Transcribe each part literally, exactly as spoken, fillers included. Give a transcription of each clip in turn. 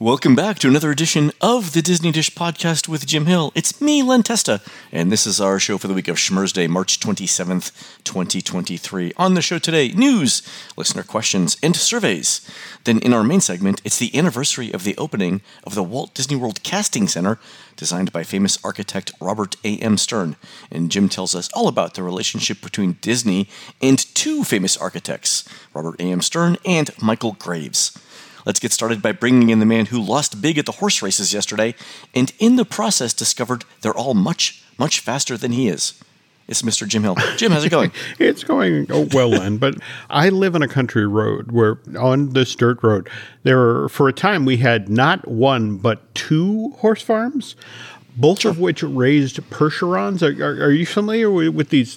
Welcome back to another edition of the Disney Dish Podcast with Jim Hill. It's me, Len Testa, and this is our show for the week of Schmersday, March twenty-seventh, twenty twenty-three. On the show today, news, listener questions, and surveys. Then in our main segment, it's the anniversary of the opening of the Walt Disney World Casting Center, designed by famous architect Robert A M. Stern. And Jim tells us all about the relationship between Disney and two famous architects, Robert A M. Stern and Michael Graves. Let's get started by bringing in the man who lost big at the horse races yesterday, and in the process discovered they're all much, much faster than he is. It's Mister Jim Hill. Jim, how's it going? It's going oh, well, Len, but I live on a country road where on this dirt road, there are, for a time we had not one but two horse farms, both sure. of which raised Percherons. Are, are, are you familiar with, with these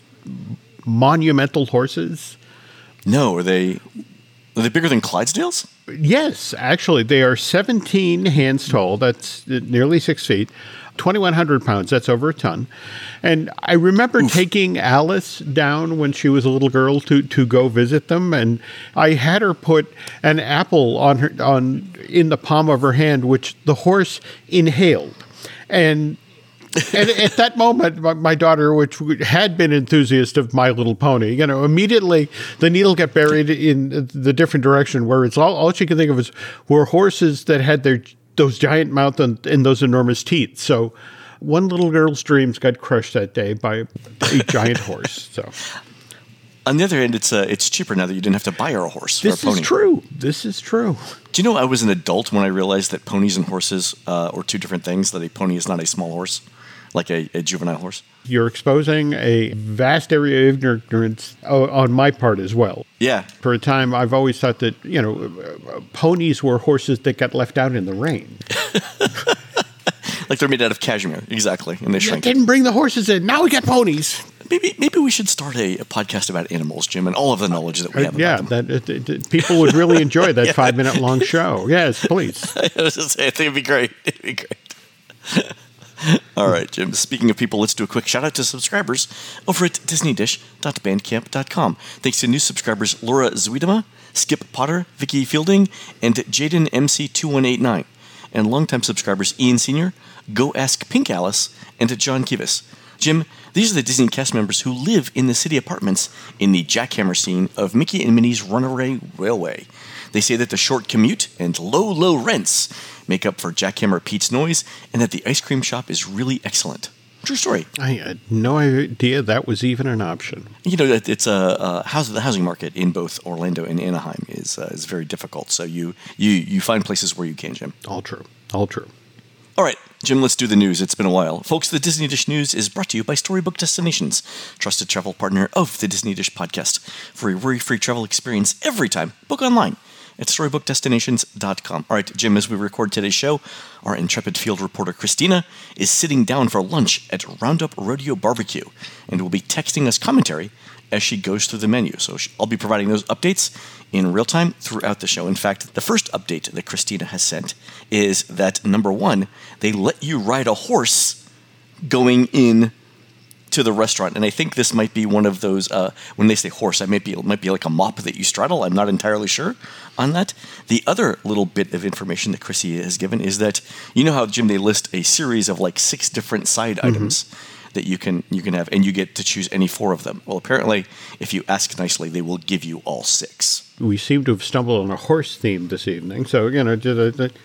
monumental horses? No, are they... Are they bigger than Clydesdales? Yes, actually. They are seventeen hands tall. That's nearly six feet. twenty-one hundred pounds. That's over a ton. And I remember Oof. taking Alice down when she was a little girl to, to go visit them. And I had her put an apple on her on in the palm of her hand, which the horse inhaled. And... and at that moment, my, my daughter, which had been an enthusiast of My Little Pony, you know, immediately the needle got buried in the different direction where it's all, all she could think of is were horses that had their those giant mouth and, and those enormous teeth. So one little girl's dreams got crushed that day by a giant horse. So. On the other hand, it's uh, it's cheaper now that you didn't have to buy her a horse this or a pony. This is true. This is true. Do you know I was an adult when I realized that ponies and horses uh, are two different things, that a pony is not a small horse? Like a, a juvenile horse? You're exposing a vast area of ignorance on my part as well. Yeah. For a time, I've always thought that, you know, ponies were horses that got left out in the rain. Like they're made out of cashmere, exactly, and they yeah, shrink. Didn't bring the horses in. Now we got ponies. Maybe maybe we should start a, a podcast about animals, Jim, and all of the knowledge that we have uh, yeah, about them. Yeah, that, that, that people would really enjoy that yeah. five-minute-long show. Yes, please. I was going to say, I think it'd be great. It'd be great. All right, Jim. Speaking of people, let's do a quick shout-out to subscribers over at disney dish dot bandcamp dot com. Thanks to new subscribers Laura Zuidema, Skip Potter, Vicky Fielding, and Jaden M C two one eight nine. And longtime subscribers Ian Senior, Go Ask Pink Alice, and John Kivas. Jim, these are the Disney cast members who live in the city apartments in the jackhammer scene of Mickey and Minnie's Runaway Railway. They say that the short commute and low, low rents make up for Jackhammer Pete's noise, and that the ice cream shop is really excellent. True story. I had no idea that was even an option. You know, it's a, a house. The housing market in both Orlando and Anaheim is uh, is very difficult. So you you you find places where you can, Jim. All true. All true. All right, Jim, let's do the news. It's been a while. Folks, the Disney Dish News is brought to you by Storybook Destinations, trusted travel partner of the Disney Dish podcast. For a worry-free travel experience every time, book online at storybook destinations dot com. All right, Jim, as we record today's show, our intrepid field reporter Christina is sitting down for lunch at Roundup Rodeo Barbecue and will be texting us commentary as she goes through the menu. So I'll be providing those updates in real time throughout the show. In fact, the first update that Christina has sent is that, number one, they let you ride a horse going in to the restaurant. And I think this might be one of those, uh, when they say horse, I might be, it might be like a mop that you straddle. I'm not entirely sure on that. The other little bit of information that Chrissy has given is that, you know how, Jim, they list a series of like six different side mm-hmm. items that you can you can have, and you get to choose any four of them. Well, apparently, if you ask nicely, they will give you all six. We seem to have stumbled on a horse theme this evening, so, you know, did I,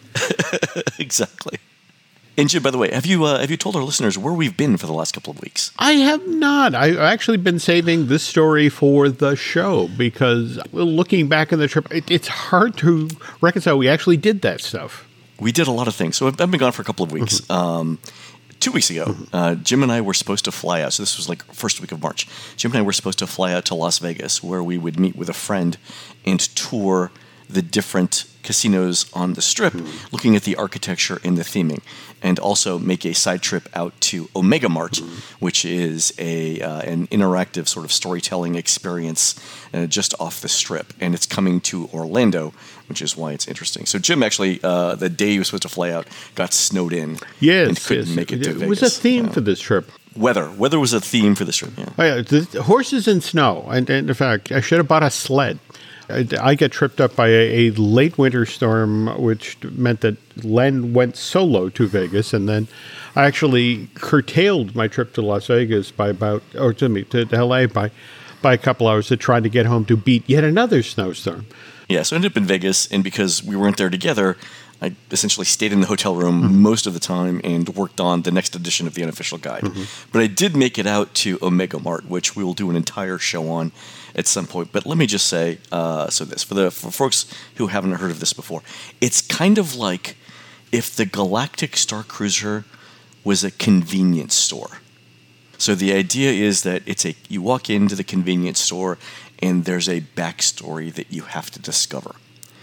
exactly. And Jim, by the way, have you uh, have you told our listeners where we've been for the last couple of weeks? I have not. I've actually been saving this story for the show because looking back on the trip, it, it's hard to reconcile. We actually did that stuff. We did a lot of things. So I've been gone for a couple of weeks. Mm-hmm. Um, two weeks ago, mm-hmm. uh, Jim and I were supposed to fly out. So this was like first week of March. Jim and I were supposed to fly out to Las Vegas, where we would meet with a friend and tour the different casinos on the Strip, mm-hmm. looking at the architecture and the theming, and also make a side trip out to Omega Mart, mm-hmm. which is a uh, an interactive sort of storytelling experience uh, just off the Strip, and it's coming to Orlando, which is why it's interesting. So Jim actually, uh, the day he was supposed to fly out, got snowed in yes, and couldn't yes. make it to it Vegas. It was a theme yeah. for this trip. Weather. Weather was a theme for this trip, yeah. Oh, yeah. The horses and snow. And, and in fact, I should have bought a sled. I, I got tripped up by a, a late winter storm, which meant that Len went solo to Vegas, and then I actually curtailed my trip to Las Vegas by about, or to me, to L A by, by a couple hours to try to get home to beat yet another snowstorm. Yeah, so I ended up in Vegas, and because we weren't there together, I essentially stayed in the hotel room mm-hmm. most of the time and worked on the next edition of the unofficial guide. Mm-hmm. But I did make it out to Omega Mart, which we will do an entire show on at some point. But let me just say, uh, so this, for the for folks who haven't heard of this before, it's kind of like if the Galactic Star Cruiser was a convenience store. So the idea is that it's a you walk into the convenience store and there's a backstory that you have to discover.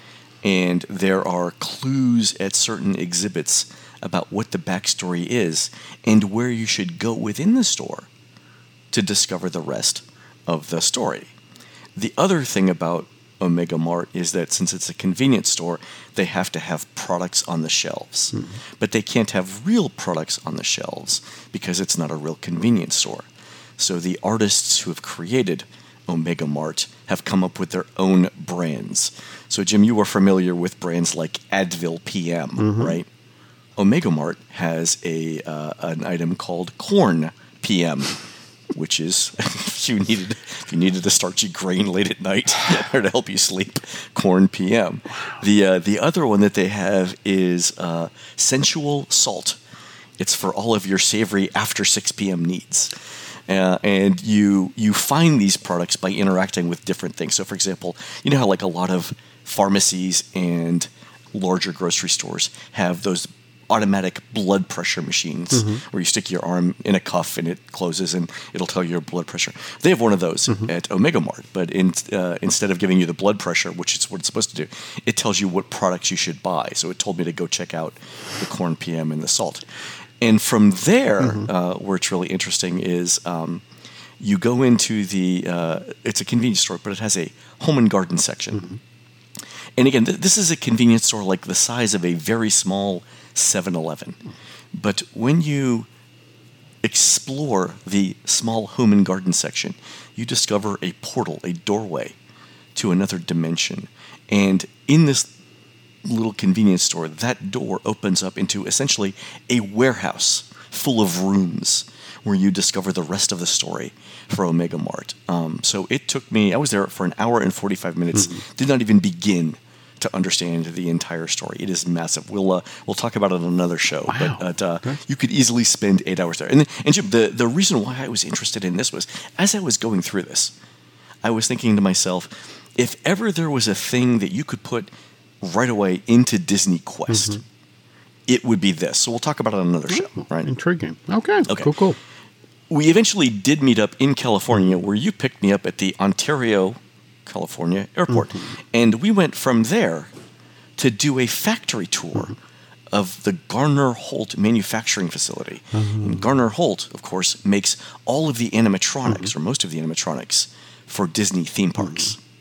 And there are clues at certain exhibits about what the backstory is and where you should go within the store to discover the rest of the story. The other thing about Omega Mart is that since it's a convenience store, they have to have products on the shelves. Mm-hmm. But they can't have real products on the shelves because it's not a real convenience store. So the artists who have created Omega Mart have come up with their own brands. So, Jim, you are familiar with brands like Advil P M, mm-hmm. right? Omega Mart has a uh, an item called Corn P M, which is if you needed if you needed a starchy grain late at night or to help you sleep, Corn P M. The uh, the other one that they have is uh, Sensual Salt. It's for all of your savory after six p.m. needs. Uh, and you you find these products by interacting with different things. So, for example, you know how like a lot of pharmacies and larger grocery stores have those automatic blood pressure machines mm-hmm. where you stick your arm in a cuff and it closes and it'll tell you your blood pressure. They have one of those mm-hmm. at Omega Mart, but in, uh, instead of giving you the blood pressure, which is what it's supposed to do, it tells you what products you should buy. So it told me to go check out the Corn P M and the salt. And from there, mm-hmm. uh, where it's really interesting is um, you go into the, uh, it's a convenience store, but it has a home and garden section. Mm-hmm. And again, th- this is a convenience store like the size of a very small seven eleven. Mm-hmm. But when you explore the small home and garden section, you discover a portal, a doorway to another dimension. And in this little convenience store, that door opens up into essentially a warehouse full of rooms where you discover the rest of the story for Omega Mart. Um, so it took me, I was there for an hour and forty-five minutes, mm-hmm. did not even begin to understand the entire story. It is massive. We'll uh, we'll talk about it on another show, wow. but uh, okay. you could easily spend eight hours there. And, and Jim, the, the reason why I was interested in this was, as I was going through this, I was thinking to myself, if ever there was a thing that you could put right away into Disney Quest, mm-hmm. it would be this. So we'll talk about it on another show, oh, right? Intriguing. Okay. okay. Cool, cool. We eventually did meet up in California where you picked me up at the Ontario, California airport. Mm-hmm. And we went from there to do a factory tour mm-hmm. of the Garner Holt manufacturing facility. Mm-hmm. And Garner Holt, of course, makes all of the animatronics, mm-hmm. or most of the animatronics, for Disney theme parks. Mm-hmm.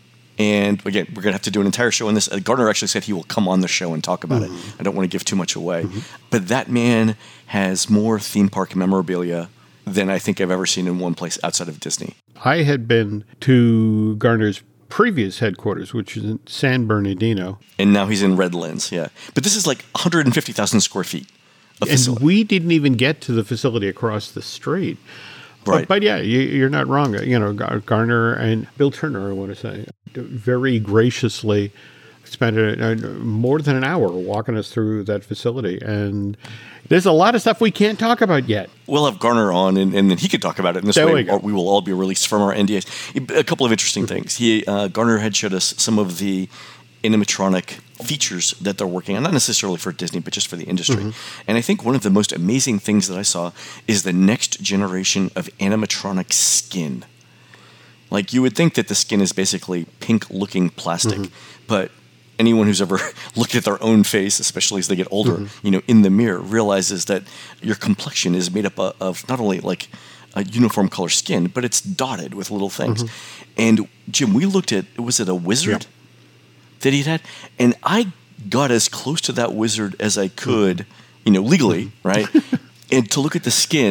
And again, we're going to have to do an entire show on this. Uh, Gardner actually said he will come on the show and talk about mm-hmm. it. I don't want to give too much away. Mm-hmm. But that man has more theme park memorabilia than I think I've ever seen in one place outside of Disney. I had been to Gardner's previous headquarters, which is in San Bernardino. And now he's in Redlands, yeah. But this is like one hundred fifty thousand square feet of facility. And we didn't even get to the facility across the street. Right. But, but yeah, you, you're not wrong. You know, Garner and Bill Turner, I want to say, very graciously spent a, a, more than an hour walking us through that facility. And there's a lot of stuff we can't talk about yet. We'll have Garner on, and, and then he could talk about it. And this there way, we, we will all be released from our N D As. A couple of interesting things. He uh, Garner had showed us some of the animatronic features that they're working on, not necessarily for Disney, but just for the industry. Mm-hmm. And I think one of the most amazing things that I saw is the next generation of animatronic skin. Like, you would think that the skin is basically pink-looking plastic, mm-hmm. but anyone who's ever looked at their own face, especially as they get older, mm-hmm. you know, in the mirror, realizes that your complexion is made up of not only like a uniform color skin, but it's dotted with little things. Mm-hmm. And Jim, we looked at, was it a wizard? Yep. that he'd had, and I got as close to that wizard as I could, you know, legally, right? And to look at the skin,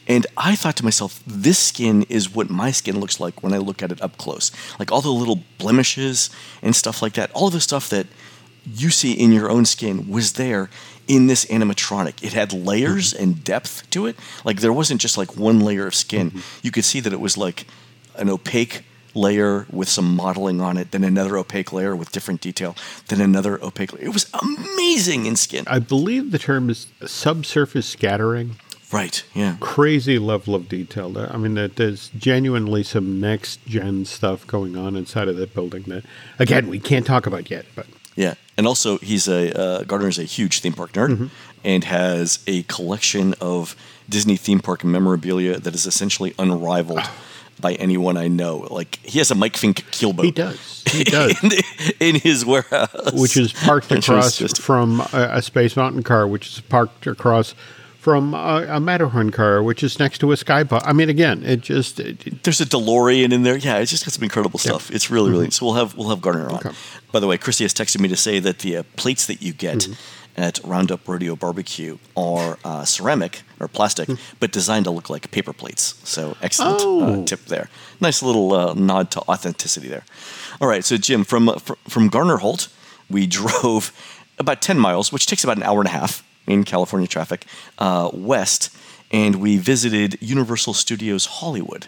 And I thought to myself, this skin is what my skin looks like when I look at it up close. Like all the little blemishes and stuff like that, all the stuff that you see in your own skin was there in this animatronic. It had layers mm-hmm. and depth to it. Like there wasn't just like one layer of skin. Mm-hmm. You could see that it was like an opaque layer with some modeling on it, then another opaque layer with different detail, then another opaque layer. It was amazing in skin. I believe the term is subsurface scattering. Right, yeah. Crazy level of detail there. I mean, there's genuinely some next-gen stuff going on inside of that building that, again, we can't talk about yet. But yeah, and also he's a, uh, Gardner's a huge theme park nerd mm-hmm. and has a collection of Disney theme park memorabilia that is essentially unrivaled by anyone I know. Like, he has a Mike Fink keelboat. He does. He does. in, in his warehouse. Which is parked across just from a, a Space Mountain car, which is parked across from a, a Matterhorn car, which is next to a Skybox. I mean, again, it just... It, it, There's a DeLorean in there. Yeah, it's just got some incredible stuff. Yeah. It's really, really... Mm-hmm. So we'll have we'll have Gardner on. Okay. By the way, Christy has texted me to say that the uh, plates that you get mm-hmm. at Roundup Rodeo Barbecue are uh, ceramic or plastic, mm-hmm. but designed to look like paper plates. So excellent oh. uh, tip there. Nice little uh, nod to authenticity there. All right, so Jim, from uh, fr- from Garner Holt, we drove about ten miles, which takes about an hour and a half in California traffic, uh, west, and we visited Universal Studios Hollywood,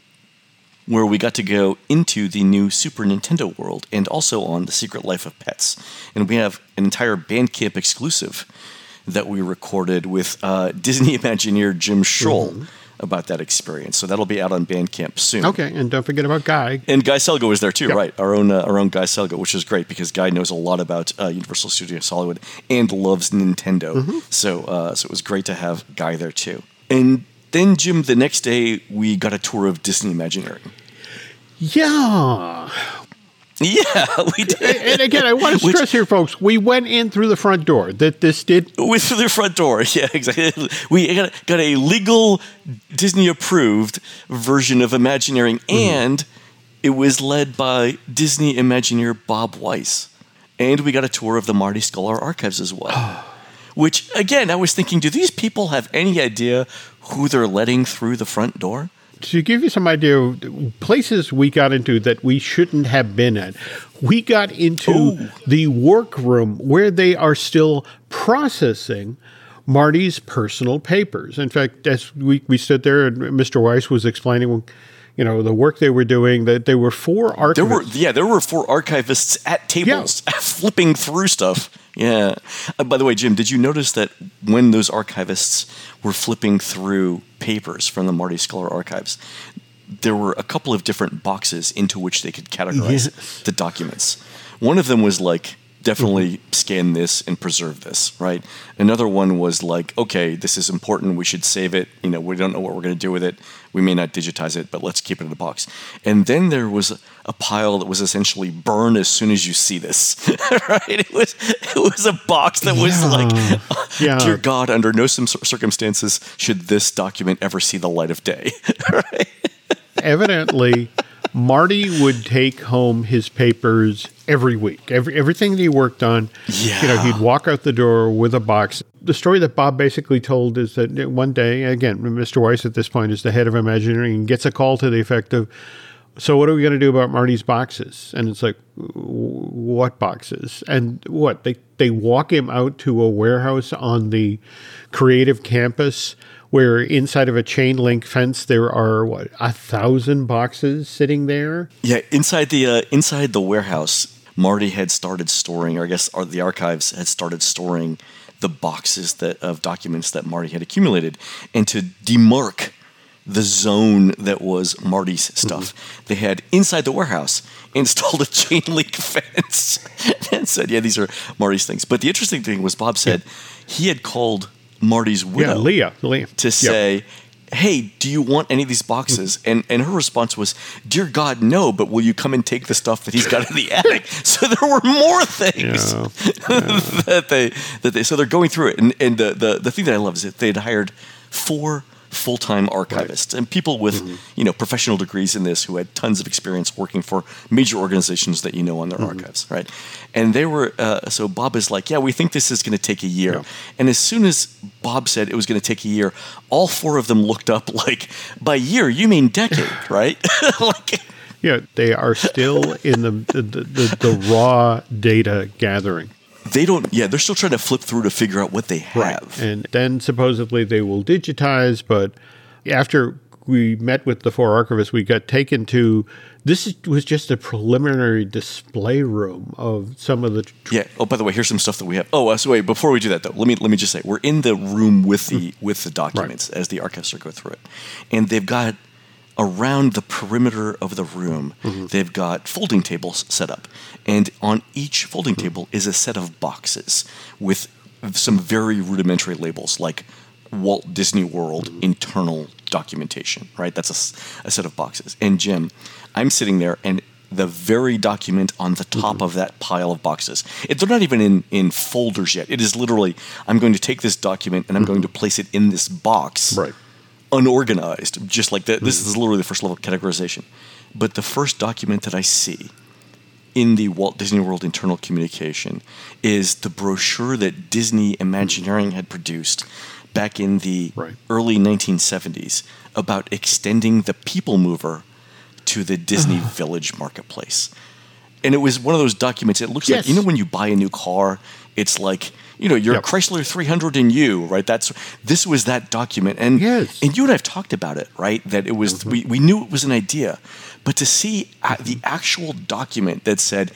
where we got to go into the new Super Nintendo world and also on The Secret Life of Pets. And we have an entire Bandcamp exclusive that we recorded with uh, Disney Imagineer Jim Scholl mm-hmm. about that experience. So that'll be out on Bandcamp soon. Okay, and don't forget about Guy. And Guy Selgo was there too, yep. right? Our own uh, our own Guy Selgo, which is great because Guy knows a lot about uh, Universal Studios Hollywood and loves Nintendo. Mm-hmm. So uh, so it was great to have Guy there too. And then, Jim, the next day we got a tour of Disney Imagineering. Yeah. Yeah, we did. And again, I want to stress Which, here, folks, we went in through the front door. That this did... With through the front door, yeah, exactly. We got, got a legal, Disney-approved version of Imagineering, mm-hmm. and it was led by Disney Imagineer Bob Weiss. And we got a tour of the Marty Sklar archives as well. Which, again, I was thinking, do these people have any idea who they're letting through the front door? To give you some idea of places we got into that we shouldn't have been at, we got into Ooh. the workroom where they are still processing Marty's personal papers. In fact, as we, we stood there and Mister Weiss was explaining, you know, the work they were doing, that there were four archivists. There were, yeah, there were four archivists at tables yeah. flipping through stuff. Yeah. Uh, by the way, Jim, did you notice that when those archivists were flipping through papers from the Marty Sklar archives, there were a couple of different boxes into which they could categorize yes. the documents. One of them was like, definitely mm-hmm. scan this and preserve this, right? Another one was like, okay, this is important. We should save it. You know, we don't know what we're going to do with it. We may not digitize it, but let's keep it in a box. And then there was a pile that was essentially burn as soon as you see this, right? It was it was a box that was yeah. like, yeah. dear God, under no circumstances should this document ever see the light of day, right? Evidently, Marty would take home his papers every week. Every everything that he worked on, yeah. you know, he'd walk out the door with a box. The story that Bob basically told is that one day, again, Mister Weiss at this point is the head of Imagineering and gets a call to the effect of, so what are we going to do about Marty's boxes? And it's like, what boxes? And what? They, they walk him out to a warehouse on the creative campus where inside of a chain link fence there are what a thousand boxes sitting there. Yeah, inside the uh, inside the warehouse, Marty had started storing, or I guess or the archives had started storing the boxes that of documents that Marty had accumulated, and to demarc the zone that was Marty's stuff, mm-hmm. they had inside the warehouse installed a chain link fence and said, "Yeah, these are Marty's things." But the interesting thing was, Bob said yeah. he had called Marty's widow, yeah, Leah, Leah. to say, yep. hey, do you want any of these boxes? Mm-hmm. And and her response was, dear God, no, but will you come and take the stuff that he's got in the attic? So there were more things yeah. Yeah. that they that they so they're going through it. And and the, the, the thing that I love is that they'd hired four full-time archivists right. and people with, mm-hmm. you know, professional degrees in this who had tons of experience working for major organizations that you know on their mm-hmm. archives, right? And they were, uh, so Bob is like, yeah, we think this is going to take a year. Yeah. And as soon as Bob said it was going to take a year, all four of them looked up like, by year, you mean decade, right? like, yeah, they are still in the the, the the raw data gathering. They don't, yeah, they're still trying to flip through to figure out what they have. Right. And then supposedly they will digitize, but after we met with the four archivists, we got taken to, this was just a preliminary display room of some of the... Tr- yeah. Oh, by the way, here's some stuff that we have. Oh, uh, so wait, before we do that, though, let me let me just say, we're in the room with the mm. with the documents right. as the archivists go through it. And they've got... around the perimeter of the room, mm-hmm. they've got folding tables set up. And on each folding mm-hmm. table is a set of boxes with some very rudimentary labels like Walt Disney World mm-hmm. internal documentation, right? That's a, a set of boxes. And Jim, I'm sitting there and the very document on the top mm-hmm. of that pile of boxes, it, they're not even in, in folders yet. It is literally, I'm going to take this document and I'm mm-hmm. going to place it in this box. Right. Unorganized, just like that. This is literally the first level of categorization. But the first document that I see in the Walt Disney World internal communication is the brochure that Disney Imagineering had produced back in the right. early nineteen seventies about extending the People Mover to the Disney Village Marketplace. And it was one of those documents, it looks yes. like, you know when you buy a new car, it's like, you know, your yep. Chrysler three hundred and U, right? That's this was that document, and yes. and you and I've talked about it, right? That it was mm-hmm. we, we knew it was an idea, but to see uh, the actual document that said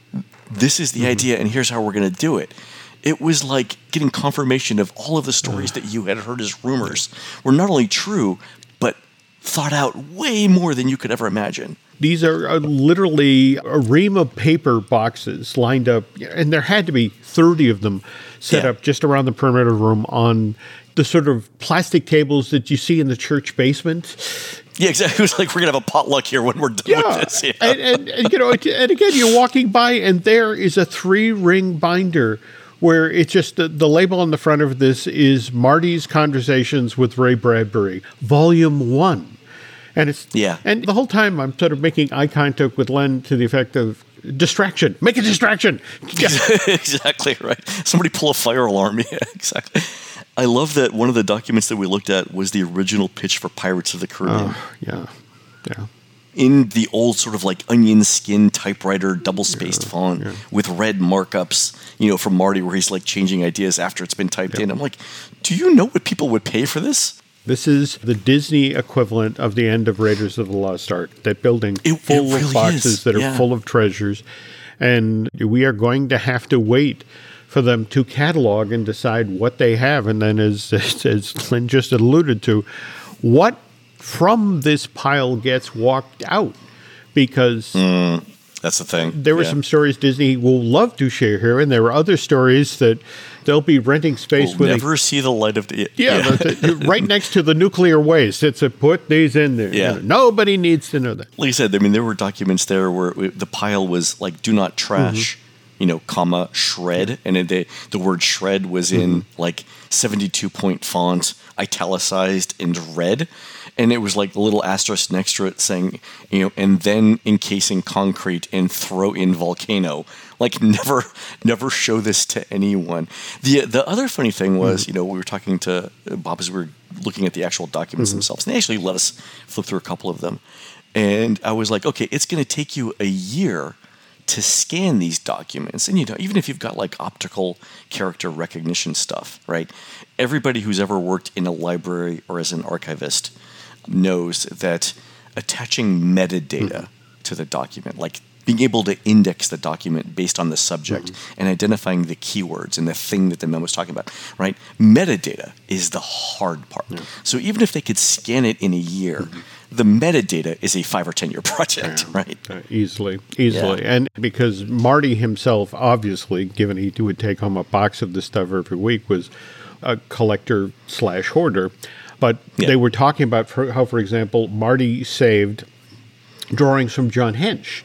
this is the mm-hmm. idea and here's how we're going to do it, it was like getting confirmation of all of the stories that you had heard as rumors were not only true but thought out way more than you could ever imagine. These are uh, literally a ream of paper boxes lined up, and there had to be thirty of them set yeah. up just around the perimeter room on the sort of plastic tables that you see in the church basement. Yeah, exactly. It was like, we're going to have a potluck here when we're done yeah. with this. Yeah. And, and, and, you know, and again, you're walking by, and there is a three-ring binder where it's just the, the label on the front of this is Marty's Conversations with Ray Bradbury, Volume One. And it's yeah. And the whole time I'm sort of making eye contact with Len to the effect of distraction. Make a distraction. Exactly right. Somebody pull a fire alarm. Yeah, exactly. I love that one of the documents that we looked at was the original pitch for Pirates of the Caribbean. Oh, yeah. Yeah. In the old sort of like onion skin typewriter, double-spaced yeah, font yeah. with red markups, you know, from Marty where he's like changing ideas after it's been typed yeah. in. I'm like, do you know what people would pay for this? This is the Disney equivalent of the end of Raiders of the Lost Ark. That building it, full it really of boxes is. that are yeah. full of treasures. And we are going to have to wait for them to catalog and decide what they have. And then, as, as Lynn just alluded to, what from this pile gets walked out. Because mm, that's the thing. There were yeah. some stories Disney will love to share here, and there were other stories that they'll be renting space we'll with. Never a, see the light of the yeah, yeah. The, right next to the nuclear waste. It's a put these in there. Yeah. You know, nobody needs to know that. Like I said, I mean, there were documents there where the pile was like "do not trash," mm-hmm. you know, comma shred, and it, they, the word shred was in mm-hmm. like seventy-two point font, italicized and red. And it was like a little asterisk next to it saying, you know, and then encasing concrete and throw in volcano. Like never, never show this to anyone. The the other funny thing was, mm-hmm. you know, we were talking to Bob as we were looking at the actual documents mm-hmm. themselves. And they actually let us flip through a couple of them. And I was like, okay, it's going to take you a year to scan these documents. And, you know, even if you've got like optical character recognition stuff, right? Everybody who's ever worked in a library or as an archivist knows that attaching metadata mm-hmm. to the document, like being able to index the document based on the subject mm-hmm. and identifying the keywords and the thing that the memo is talking about, right? Metadata is the hard part. Yeah. So even if they could scan it in a year, mm-hmm. the metadata is a five or ten year project, yeah. right? Uh, easily, easily. Yeah. And because Marty himself, obviously, given he would take home a box of this stuff every week, was a collector slash hoarder. But yeah. they were talking about for, how, for example, Marty saved drawings from John Hench.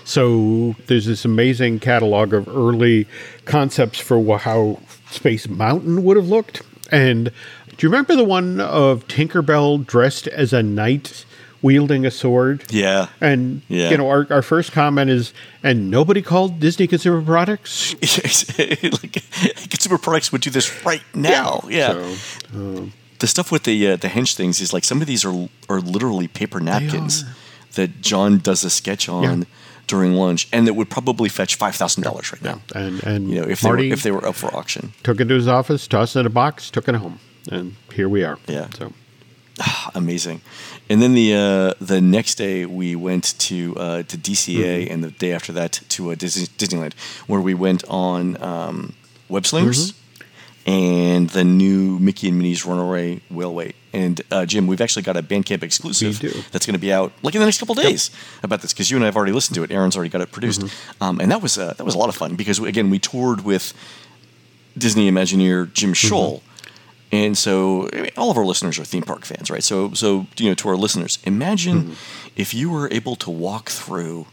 So there's this amazing catalog of early concepts for how Space Mountain would have looked. And Do you remember the one of Tinkerbell dressed as a knight wielding a sword? Yeah. And, yeah. you know, our, our first comment is, and nobody called Disney Consumer Products? Like, Consumer Products would do this right now. Yeah. yeah. So, um, the stuff with the uh, the hench things is like some of these are are literally paper napkins that John does a sketch on yeah. during lunch, and that would probably fetch five thousand dollars right now. Yeah. And and you know if Marty they were, if they were up for auction, took it to his office, tossed it in a box, took it home, and here we are. Yeah. So amazing. And then the uh, the next day we went to uh, to D C A, mm-hmm. and the day after that to uh, Disney, Disneyland, where we went on um, Web Slingers. Mm-hmm. And the new Mickey and Minnie's Runaway Railway. And uh, Jim, we've actually got a Bandcamp exclusive that's going to be out like in the next couple of days yep. about this, because you and I have already listened to it. Aaron's already got it produced, mm-hmm. um, and that was uh, that was a lot of fun because again we toured with Disney Imagineer Jim Scholl, mm-hmm. and so I mean, all of our listeners are theme park fans, right? So so you know to our listeners, imagine mm-hmm. if you were able to walk through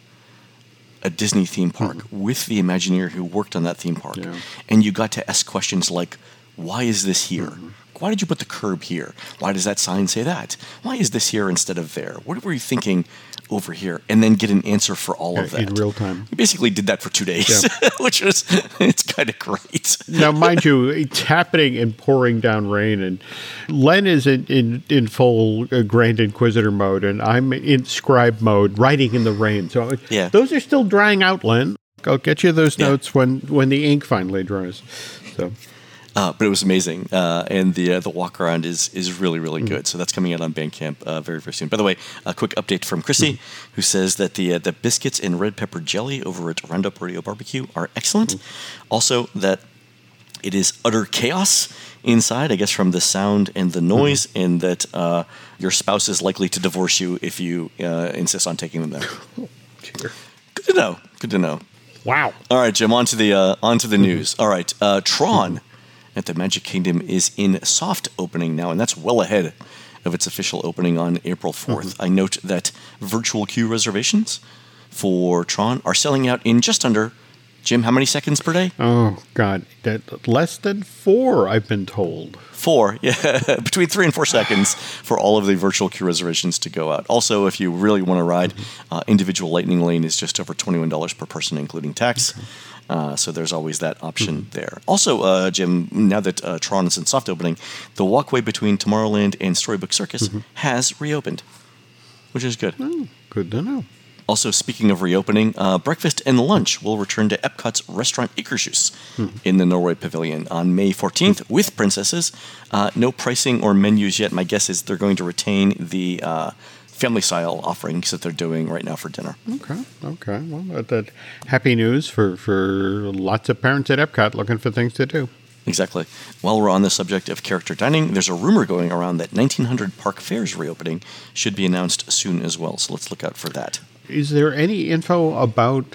a Disney theme park mm-hmm. with the Imagineer who worked on that theme park, yeah. and you got to ask questions like, why is this here? Mm-hmm. Why did you put the curb here? Why does that sign say that? Why is this here instead of there? What were you thinking over here? And then get an answer for all yeah, of that. In real time. We basically did that for two days, yeah. which is, it's kind of great. Now, mind you, it's happening and pouring down rain, and Len is in, in, in full uh, Grand Inquisitor mode, and I'm in scribe mode, writing in the rain. So yeah. those are still drying out, Len. I'll get you those yeah. notes when, when the ink finally dries. So... Uh, but it was amazing, uh, and the uh, the walk around is is really really good. Mm. So that's coming out on Bandcamp uh, very very soon. By the way, a quick update from Chrissy, mm. who says that the uh, the biscuits and red pepper jelly over at Roundup Rodeo Barbecue are excellent. Mm. Also, that it is utter chaos inside, I guess, from the sound and the noise, mm. and that uh, your spouse is likely to divorce you if you uh, insist on taking them there. Oh, dear. Good to know. Good to know. Wow. All right, Jim. On to the uh, on to the mm. news. All right, uh, Tron. Mm. at the Magic Kingdom is in soft opening now, and that's well ahead of its official opening on April fourth. Mm-hmm. I note that virtual queue reservations for Tron are selling out in just under, Jim, how many seconds per day? Oh, God. That, less than four, I've been told. Four, yeah. Between three and four seconds for all of the virtual queue reservations to go out. Also, if you really want to ride, mm-hmm. uh, individual Lightning Lane is just over twenty-one dollars per person, including tax. Okay. Uh, so there's always that option mm-hmm. there. Also, uh, Jim, now that uh, Tron is in soft opening, the walkway between Tomorrowland and Storybook Circus mm-hmm. has reopened, which is good. Oh, good to know. Also, speaking of reopening, uh, breakfast and lunch will return to Epcot's Restaurant Akershus mm-hmm. in the Norway Pavilion on May fourteenth mm-hmm. with princesses. Uh, no pricing or menus yet. My guess is they're going to retain the uh, family-style offerings that they're doing right now for dinner. Okay, okay. Well, that, that happy news for, for lots of parents at Epcot looking for things to do. Exactly. While we're on the subject of character dining, there's a rumor going around that nineteen hundred Park Fair's reopening should be announced soon as well, so let's look out for that. Is there any info about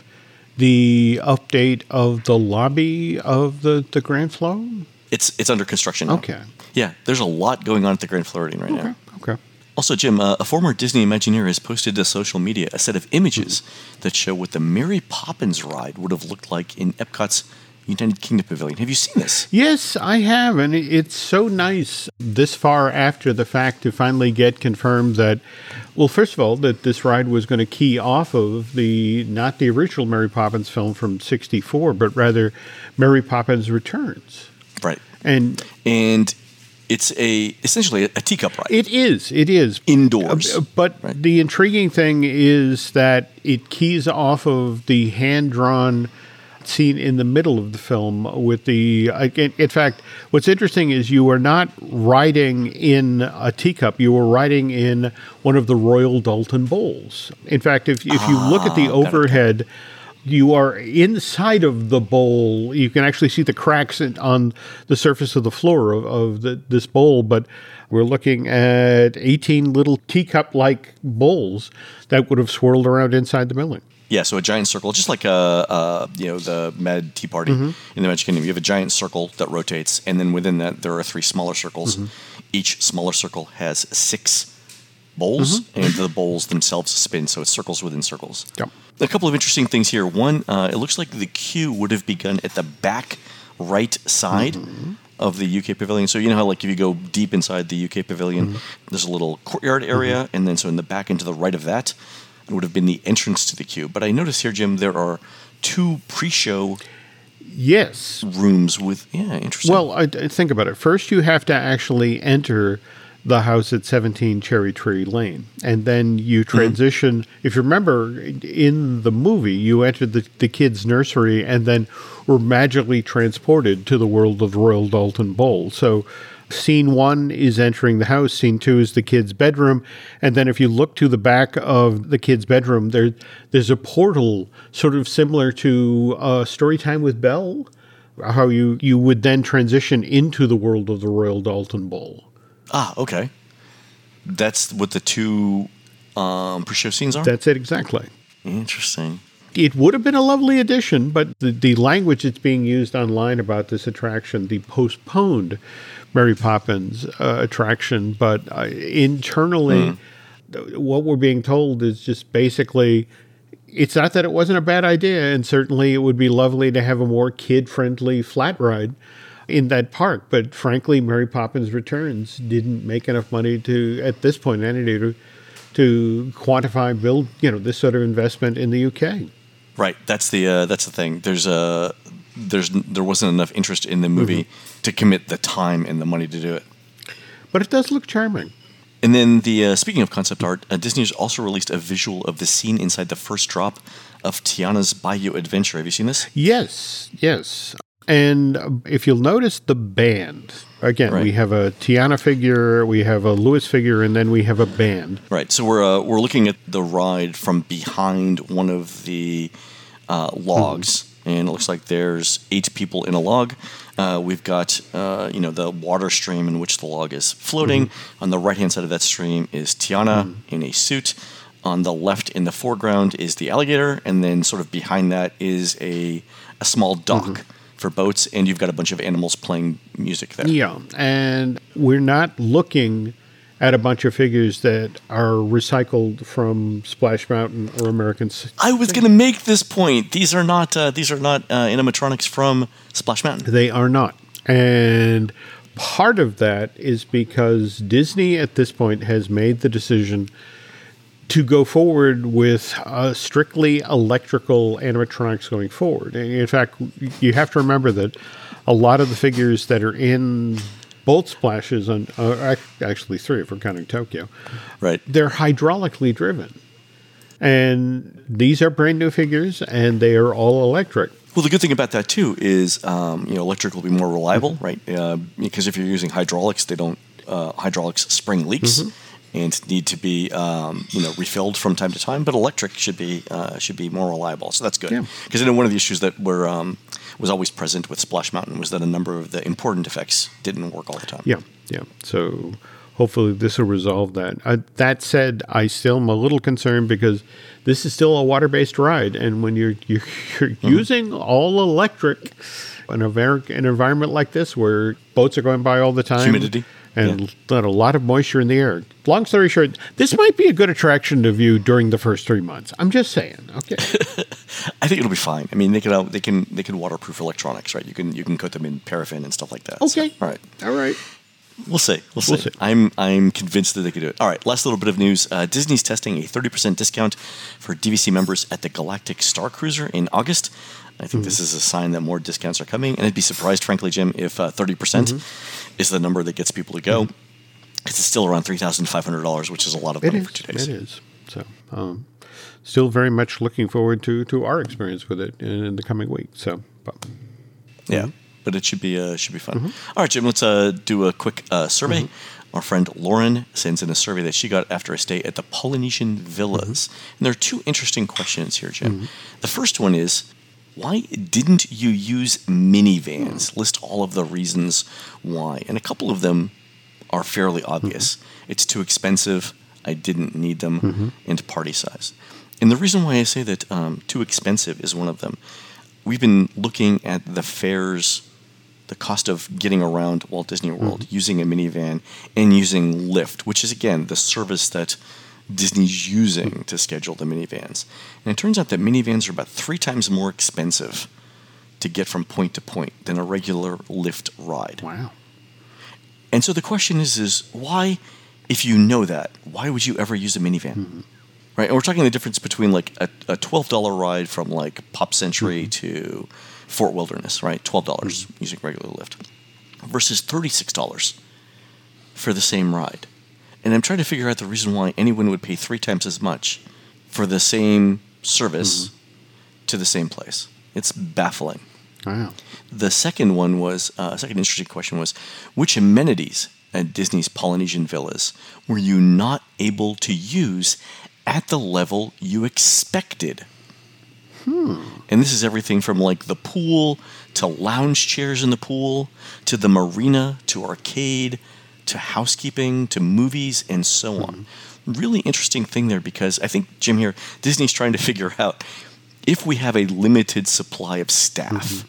the update of the lobby of the, the Grand Flow? It's it's under construction now. Okay. Yeah, there's a lot going on at the Grand Floridian right okay. now. Okay. Also, Jim, uh, a former Disney Imagineer has posted to social media a set of images mm-hmm. that show what the Mary Poppins ride would have looked like in Epcot's United Kingdom Pavilion. Have you seen this? Yes, I have, and it's so nice this far after the fact to finally get confirmed that, well, first of all, that this ride was going to key off of the, not the original Mary Poppins film from sixty-four, but rather Mary Poppins Returns. Right. And and it's a essentially a teacup ride. It is. It is. Indoors. Uh, but right. the intriguing thing is that it keys off of the hand-drawn scene in the middle of the film with the, in fact, what's interesting is you are not riding in a teacup, you are riding in one of the Royal Doulton bowls. In fact, if, if you look at the overhead, you are inside of the bowl. You can actually see the cracks in, on the surface of the floor of, of the, this bowl, but we're looking at eighteen little teacup-like bowls that would have swirled around inside the building. Yeah, so a giant circle, just like a, uh, you know, the Mad Tea Party mm-hmm. in the Magic Kingdom. You have a giant circle that rotates, and then within that, there are three smaller circles. Mm-hmm. Each smaller circle has six bowls, mm-hmm. and the bowls themselves spin, so it's circles within circles. Yep. A couple of interesting things here. One, uh, it looks like the queue would have begun at the back right side. Mm-hmm. of the U K pavilion. So you know how like if you go deep inside the U K pavilion, mm-hmm. there's a little courtyard area, mm-hmm. and then so in the back and to the right of that, it would have been the entrance to the queue. But I notice here, Jim, there are two pre-show yes rooms with yeah, interesting. Well, I, I think about it. First, you have to actually enter the house at seventeen Cherry Tree Lane, and then you transition. Mm-hmm. If you remember, in the movie, you entered the, the kids' nursery and then were magically transported to the world of the Royal Dalton Bowl. So scene one is entering the house, scene two is the kids' bedroom, and then if you look to the back of the kids' bedroom, there there's a portal sort of similar to uh, Storytime with Belle, how you, you would then transition into the world of the Royal Dalton Bowl. Ah, okay. That's what the two um, pre-show scenes are? That's it, exactly. Interesting. It would have been a lovely addition, but the, the language that's being used online about this attraction, the postponed Mary Poppins uh, attraction, but uh, internally, mm. what we're being told is just basically, it's not that it wasn't a bad idea, and certainly it would be lovely to have a more kid-friendly flat ride in that park, but frankly, Mary Poppins Returns didn't make enough money to, at this point, anyway, to, to quantify, build, you know, this sort of investment in the U K. Right. That's the uh, that's the thing. There's a there's there wasn't enough interest in the movie mm-hmm. to commit the time and the money to do it. But it does look charming. And then the uh, speaking of concept art, uh, Disney has also released a visual of the scene inside the first drop of Tiana's Bayou Adventure. Have you seen this? Yes. Yes. And if you'll notice the band, again, right. we have a Tiana figure, we have a Lewis figure, and then we have a band. Right. So we're uh, we're looking at the ride from behind one of the uh, logs, mm-hmm. and it looks like there's eight people in a log. Uh, we've got uh, you know the water stream in which the log is floating. Mm-hmm. On the right hand side of that stream is Tiana mm-hmm. in a suit. On the left in the foreground is the alligator, and then sort of behind that is a a small dock. Mm-hmm. for boats, and you've got a bunch of animals playing music there. Yeah, and we're not looking at a bunch of figures that are recycled from Splash Mountain or American. I was going to make this point. These are not uh, these are not uh, animatronics from Splash Mountain. They are not, and part of that is because Disney at this point has made the decision to go forward with uh, strictly electrical animatronics going forward. And in fact, you have to remember that a lot of the figures that are in both splashes, on, uh, actually three if we're counting Tokyo, right? They're hydraulically driven. And these are brand new figures, and they are all electric. Well, the good thing about that, too, is um, you know electric will be more reliable, mm-hmm. right? Uh, because if you're using hydraulics, they don't uh, hydraulics spring leaks. Mm-hmm. And need to be, um, you know, refilled from time to time. But electric should be uh, should be more reliable, so that's good. Because yeah. I know one of the issues that were um, was always present with Splash Mountain was that a number of the important effects didn't work all the time. Yeah, yeah. So hopefully this will resolve that. Uh, that said, I still am a little concerned because this is still a water-based ride, and when you're you're, you're mm-hmm. using all electric in a ver- an environment like this where boats are going by all the time, humidity. And yeah. a lot of moisture in the air. Long story short, this might be a good attraction to view during the first three months. I'm just saying. Okay. I think it'll be fine. I mean, they can uh, they can they can waterproof electronics, right? You can you can coat them in paraffin and stuff like that. Okay. So, all right. All right. We'll see. We'll see. We'll see. I'm I'm convinced that they could do it. All right. Last little bit of news. Uh, Disney's testing a thirty percent discount for D V C members at the Galactic Star Cruiser in August. I think mm-hmm. this is a sign that more discounts are coming, and I'd be surprised, frankly, Jim, if uh, thirty percent mm-hmm. is the number that gets people to go. Mm-hmm. It's still around three thousand five hundred dollars, which is a lot of money it is, for two days. It is. So, um, still very much looking forward to, to our experience with it in, in the coming week. So, but, yeah, mm-hmm. but it should be uh, should be fun. Mm-hmm. All right, Jim, let's uh, do a quick uh, survey. Mm-hmm. Our friend Lauren sends in a survey that she got after a stay at the Polynesian Villas. Mm-hmm. And there are two interesting questions here, Jim. Mm-hmm. The first one is, why didn't you use minivans? Mm-hmm. List all of the reasons why. And a couple of them are fairly obvious. Mm-hmm. It's too expensive, I didn't need them, mm-hmm. and party size. And the reason why I say that um, too expensive is one of them. We've been looking at the fares, the cost of getting around Walt Disney World, mm-hmm. using a minivan, and using Lyft, which is, again, the service that Disney's using mm-hmm. to schedule the minivans. And it turns out that minivans are about three times more expensive to get from point to point than a regular lift ride. Wow. And so the question is, is why, if you know that, why would you ever use a minivan? Mm-hmm. Right? And we're talking the difference between like a, a twelve dollars ride from like Pop Century mm-hmm. to Fort Wilderness, right? twelve dollars mm-hmm. using regular Lyft versus thirty-six dollars for the same ride. And I'm trying to figure out the reason why anyone would pay three times as much for the same service mm-hmm. to the same place. It's baffling. Wow. The second one was, uh, second interesting question was, which amenities at Disney's Polynesian Villas were you not able to use at the level you expected? Hmm. And this is everything from like the pool to lounge chairs in the pool to the marina to arcade to housekeeping to movies and so on. Hmm. Really interesting thing there because I think, Jim, here, Disney's trying to figure out if we have a limited supply of staff mm-hmm.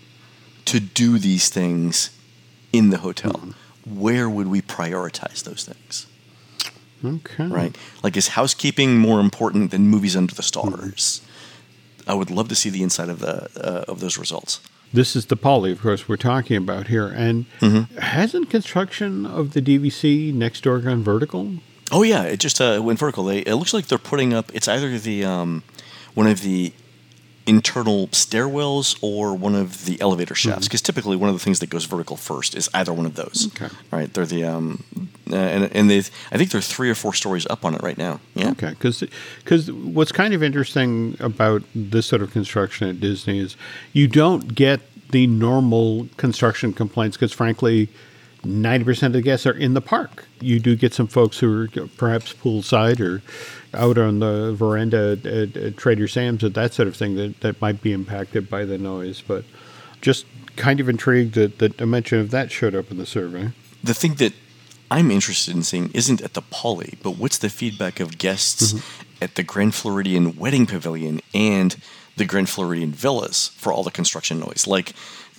to do these things in the hotel, mm-hmm. where would we prioritize those things? Okay. Right? Like, is housekeeping more important than movies under the stars? Mm-hmm. I would love to see the inside of the uh, of those results. This is the Poly, of course, we're talking about here. And mm-hmm. hasn't construction of the D V C next door gone vertical? Oh, yeah. It just uh, went vertical. They, it looks like they're putting up, it's either the um, one of the internal stairwells or one of the elevator shafts, because mm-hmm. typically one of the things that goes vertical first is either one of those. Okay. Right? They're the um, uh, and and they I think they're three or four stories up on it right now. Yeah. Okay. Because because what's kind of interesting about this sort of construction at Disney is you don't get the normal construction complaints because, frankly, ninety percent of the guests are in the park. You do get some folks who are perhaps poolside or out on the veranda at, at, at Trader Sam's and that sort of thing that, that might be impacted by the noise. But just kind of intrigued that, that a mention of that showed up in the survey. The thing that I'm interested in seeing isn't at the Poly, but what's the feedback of guests mm-hmm. at the Grand Floridian Wedding Pavilion and the Grand Floridian Villas for all the construction noise? Like,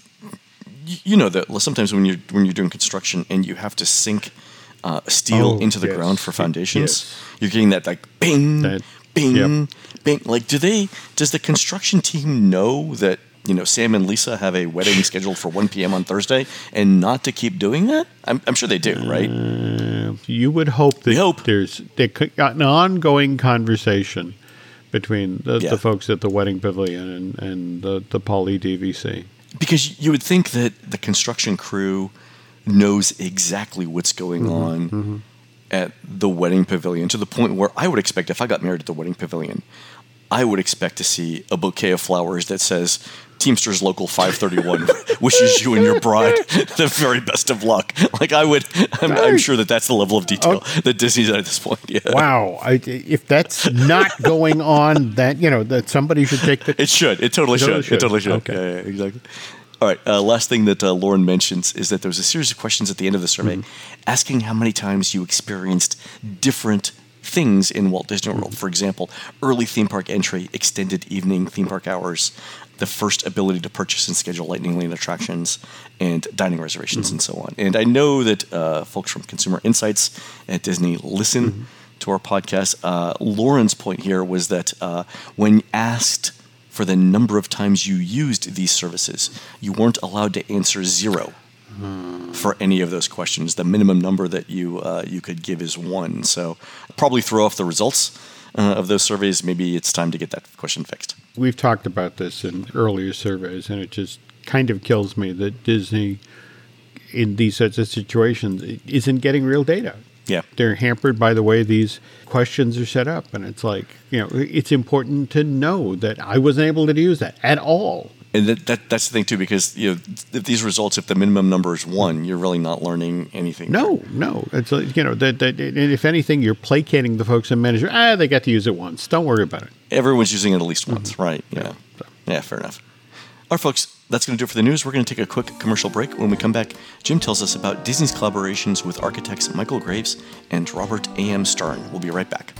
you know that sometimes when you're when you're doing construction and you have to sink uh, steel oh, into the yes. ground for foundations, yes. you're getting that like bing, that, bing, yep. bing. Like, do they? Does the construction team know that you know Sam and Lisa have a wedding scheduled for one p.m. on Thursday and not to keep doing that? I'm, I'm sure they do, right? Uh, you would hope that hope. there's an ongoing conversation between the, yeah. the folks at the Wedding Pavilion and, and the, the Poly D V C. Because you would think that the construction crew knows exactly what's going mm-hmm, on mm-hmm. at the Wedding Pavilion to the point where I would expect if I got married at the Wedding Pavilion, I would expect to see a bouquet of flowers that says Teamsters Local five thirty-one wishes you and your bride the very best of luck. Like I would, I'm, I'm sure that that's the level of detail oh. that Disney's at at this point. Yeah. Wow. I, if that's not going on, that, you know, that somebody should take the... It should. It totally, it totally should. should. It totally should. Okay. Yeah, yeah, exactly. All right. Uh, last thing that uh, Lauren mentions is that there was a series of questions at the end of the survey mm-hmm. asking how many times you experienced different things in Walt Disney World. Mm-hmm. For example, early theme park entry, extended evening theme park hours, the first ability to purchase and schedule Lightning Lane attractions, and dining reservations, mm-hmm. and so on. And I know that uh, folks from Consumer Insights at Disney listen mm-hmm. to our podcast. Uh, Lauren's point here was that uh, when asked for the number of times you used these services, you weren't allowed to answer zero mm. for any of those questions. The minimum number that you uh, you could give is one. So probably throw off the results uh, of those surveys. Maybe it's time to get that question fixed. We've talked about this in earlier surveys, and it just kind of kills me that Disney, in these sorts of situations, isn't getting real data. Yeah. They're hampered by the way these questions are set up. And it's like, you know, it's important to know that I wasn't able to use that at all. And that, that that's the thing, too, because, you know, if these results, if the minimum number is one, you're really not learning anything. No, there. no. It's like, you know, that, that, and if anything, you're placating the folks in management. Ah, they got to use it once. Don't worry about it. Everyone's using it at least once, mm-hmm. right? Yeah. Yeah, so. Yeah, fair enough. All right, folks, that's going to do it for the news. We're going to take a quick commercial break. When we come back, Jim tells us about Disney's collaborations with architects Michael Graves and Robert A M. Stern. We'll be right back.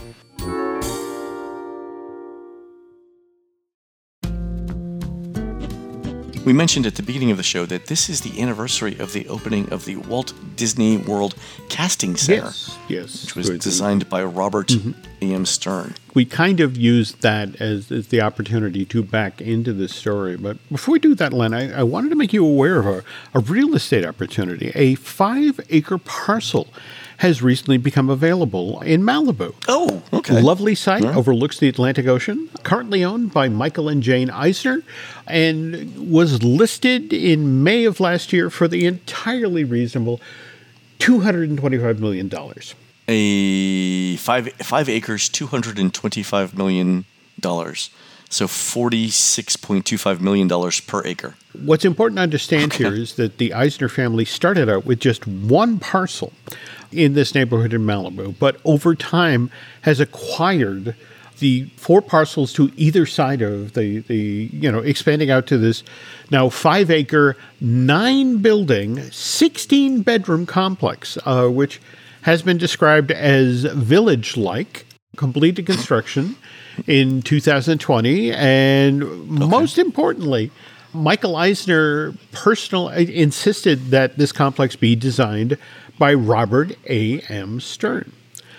We mentioned at the beginning of the show that this is the anniversary of the opening of the Walt Disney World Casting Center, yes, yes, which was Good. designed by Robert mm-hmm. A M. Stern. we kind of used that as, as the opportunity to back into this story. But before we do that, Len, I, I wanted to make you aware of a, a real estate opportunity. A five-acre parcel has recently become available in Malibu. Oh, okay. Lovely site, Yeah. overlooks the Atlantic Ocean, currently owned by Michael and Jane Eisner, and was listed in May of last year for the entirely reasonable two hundred twenty-five million dollars. A five five acres, two hundred and twenty-five million dollars. So forty-six point two five million dollars per acre. What's important to understand Okay. here is that the Eisner family started out with just one parcel in this neighborhood in Malibu, but over time has acquired the four parcels to either side of the, the you know, expanding out to this now five acre, nine building, sixteen bedroom complex, uh, which has been described as village-like, completed construction in two thousand twenty. And most importantly, Michael Eisner personal insisted that this complex be designed by Robert A M. Stern.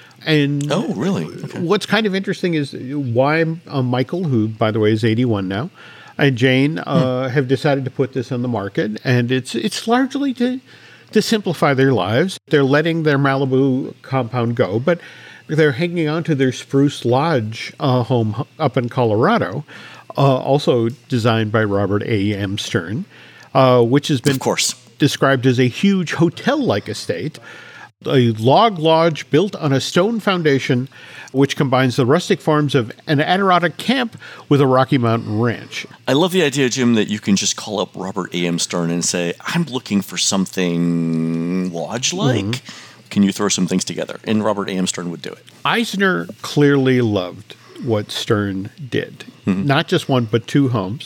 And Oh, really? Okay. what's kind of interesting is why uh, Michael, who, by the way, is eighty-one now, and Jane uh, have decided to put this on the market. And it's it's largely to to simplify their lives. They're letting their Malibu compound go, but they're hanging on to their Spruce Lodge uh, home up in Colorado, uh, also designed by Robert A M. Stern, uh, which has been Of course. described as a huge hotel-like estate, a log lodge built on a stone foundation, which combines the rustic forms of an Adirondack camp with a Rocky Mountain ranch. I love the idea, Jim, that you can just call up Robert A M. Stern and say, I'm looking for something lodge-like. Mm-hmm. Can you throw some things together? And Robert A M. Stern would do it. Eisner clearly loved what Stern did. Not just one, but two homes.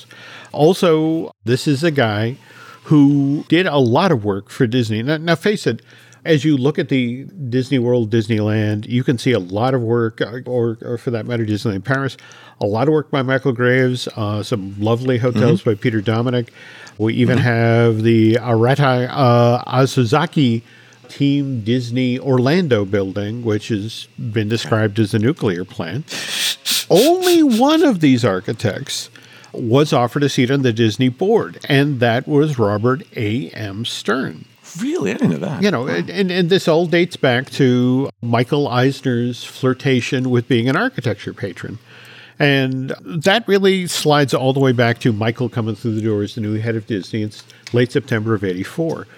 Also, this is a guy who did a lot of work for Disney. Now, now face it, as you look at the Disney World, Disneyland, you can see a lot of work, uh, or, or for that matter, Disneyland Paris, a lot of work by Michael Graves, uh, some lovely hotels by Peter Dominic. We even have the Arata uh, Azuzaki Team Disney Orlando building, which has been described as the nuclear plant. Only one of these architects was offered a seat on the Disney board, and that was Robert A M. Stern. Really? I didn't know that. You know, and, and this all dates back to Michael Eisner's flirtation with being an architecture patron. And that really slides all the way back to Michael coming through the door as the new head of Disney in late September of eighty-four.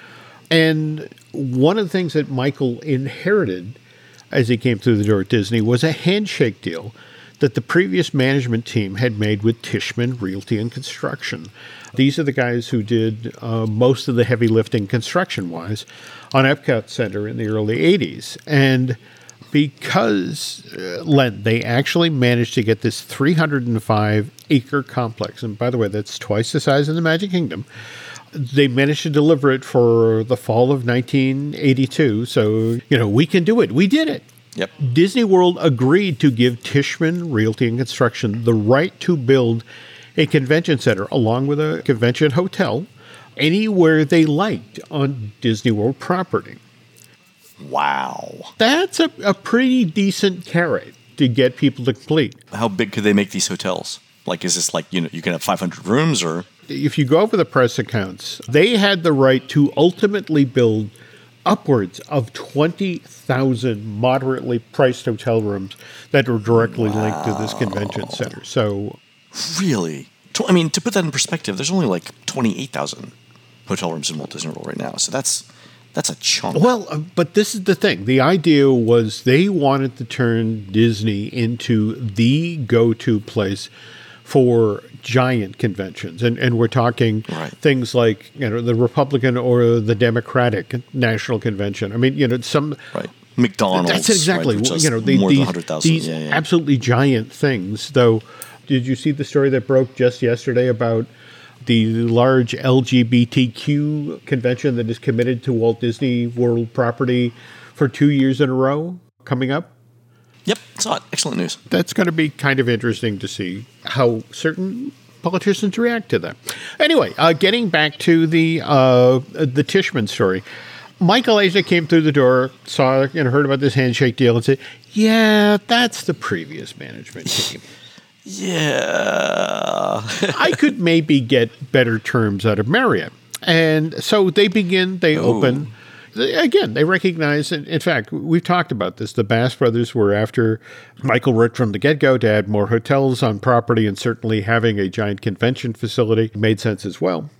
And one of the things that Michael inherited as he came through the door at Disney was a handshake deal that the previous management team had made with Tishman Realty and Construction. These are the guys who did uh, most of the heavy lifting construction-wise on Epcot Center in the early eighties. And because, uh, Len, they actually managed to get this three hundred five acre complex, and by the way, that's twice the size of the Magic Kingdom, they managed to deliver it for the fall of nineteen eighty-two. So, you know, we can do it. We did it. Yep. Disney World agreed to give Tishman Realty and Construction the right to build a convention center along with a convention hotel anywhere they liked on Disney World property. Wow. That's a, a pretty decent carrot to get people to complete. How big could they make these hotels? Like, is this like, you know, you can have five hundred rooms or? If you go over the press accounts, they had the right to ultimately build upwards of twenty thousand moderately priced hotel rooms that were directly wow. linked to this convention center. So, really? I mean, to put that in perspective, there's only like twenty-eight thousand hotel rooms in Walt Disney World right now. So that's that's a chunk. Well, uh, but this is the thing. The idea was they wanted to turn Disney into the go-to place for giant conventions. And and we're talking right. things like, you know, the Republican or the Democratic National Convention. I mean, you know, some... Right. McDonald's. That's exactly. Right, you know, the, more these, than one hundred thousand. these yeah, yeah. absolutely giant things. Though, did you see the story that broke just yesterday about the large L G B T Q convention that is committed to Walt Disney World property for two years in a row coming up? Yep, saw it. Excellent news. That's going to be kind of interesting to see how certain politicians react to that. Anyway, uh, getting back to the uh, the Tishman story, Michael Eisner came through the door, saw and heard about this handshake deal and said, yeah, that's the previous management team. Yeah. I could maybe get better terms out of Marriott. And so they begin, they Ooh. open. Again, they recognize, in fact, we've talked about this. The Bass brothers were after Michael Root from the get-go to add more hotels on property, and certainly having a giant convention facility made sense as well.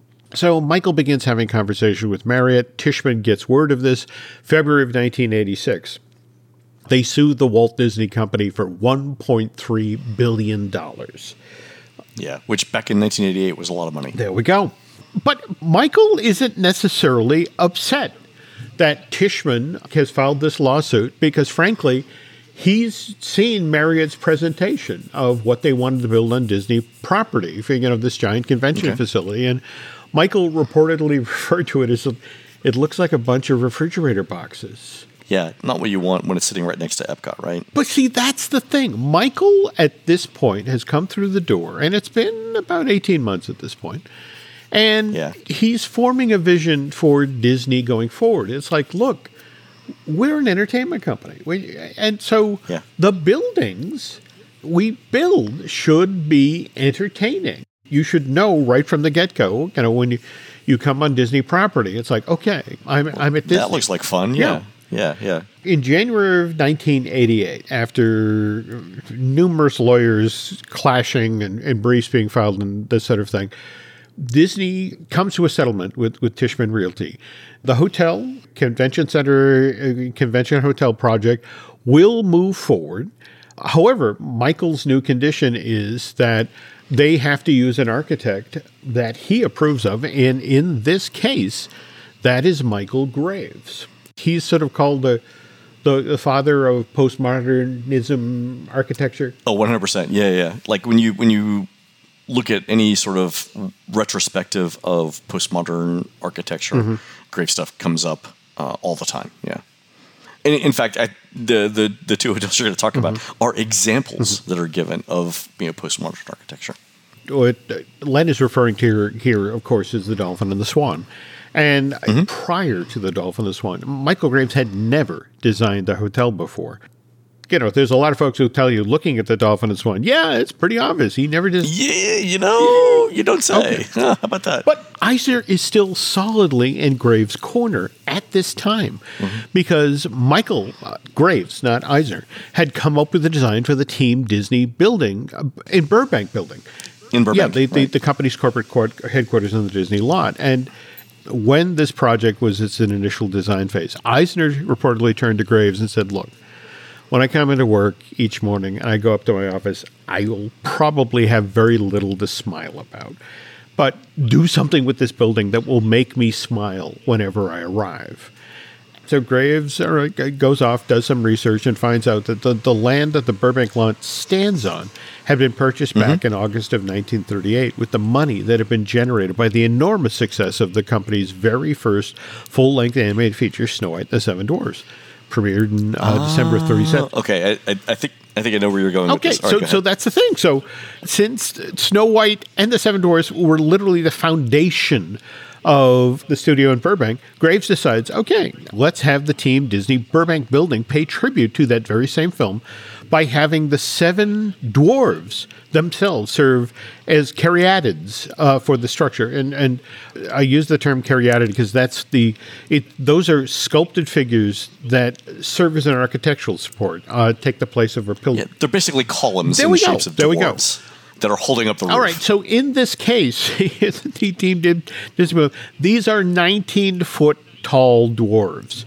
So Michael begins having conversation with Marriott. Tishman gets word of this February of nineteen eighty-six. They sued the Walt Disney Company for one point three billion dollars. Yeah, which back in nineteen eighty-eight was a lot of money. There we go. But Michael isn't necessarily upset that Tishman has filed this lawsuit because, frankly, he's seen Marriott's presentation of what they wanted to build on Disney property for, you know, this giant convention okay. facility. And Michael reportedly referred to it as, a, it looks like a bunch of refrigerator boxes. Yeah, not what you want when it's sitting right next to Epcot, right? But see, that's the thing. Michael, at this point, has come through the door, and it's been about eighteen months at this point. And yeah. he's forming a vision for Disney going forward. It's like, look, we're an entertainment company. We, and so yeah. the buildings we build should be entertaining. You should know right from the get-go, you know, when you, you come on Disney property, it's like, okay, I'm, I'm at Disney. That looks like fun, yeah. yeah. Yeah, yeah. In January of nineteen eighty-eight, after numerous lawyers clashing and, and briefs being filed and this sort of thing, Disney comes to a settlement with, with Tishman Realty. The hotel, convention center, uh, convention hotel project will move forward. However, Michael's new condition is that they have to use an architect that he approves of. And in this case, that is Michael Graves. He's sort of called the, the, the father of postmodernism architecture. Oh, one hundred percent. Yeah, yeah. Like when you when you... look at any sort of retrospective of postmodern architecture, mm-hmm. Grave stuff comes up uh, all the time. Yeah. And in fact, I, the, the the two hotels you're going to talk mm-hmm. about are examples mm-hmm. that are given of, you know, postmodern architecture. What Len is referring to here, here, of course, is the Dolphin and the Swan. And mm-hmm. prior to the Dolphin and the Swan, Michael Graves had never designed a hotel before. You know, there's a lot of folks who tell you, looking at the Dolphin and Swan, yeah, it's pretty obvious. He never did. Yeah, you know, you don't say. Okay. How about that? But Eisner is still solidly in Graves' corner at this time mm-hmm. because Michael uh, Graves, not Eisner, had come up with a design for the Team Disney building uh, in Burbank building. In Burbank, yeah, the, right. the, the company's corporate court, headquarters in the Disney lot. And when this project was its initial design phase, Eisner reportedly turned to Graves and said, look, when I come into work each morning and I go up to my office, I will probably have very little to smile about. But do something with this building that will make me smile whenever I arrive. So Graves uh, goes off, does some research, and finds out that the, the land that the Burbank lot stands on had been purchased mm-hmm. back in August of nineteen thirty-eight with the money that had been generated by the enormous success of the company's very first full-length animated feature, Snow White and the Seven Dwarfs. Premiered in uh, uh, December thirty-seven. Okay, I, I, I think I think I know where you're going okay, with this. Okay, so, so that's the thing. So since Snow White and the Seven Dwarfs were literally the foundation of the studio in Burbank, Graves decides, okay, let's have the Team Disney Burbank building pay tribute to that very same film by having the seven dwarves themselves serve as caryatids uh, for the structure. And and I use the term caryatid because that's the it. Those are sculpted figures that serve as an architectural support, uh, take the place of a pillar. Yeah, they're basically columns there in we the go. shapes of there dwarves we go. that are holding up the roof. All right, so in this case, the team did this move. These are nineteen-foot tall dwarves.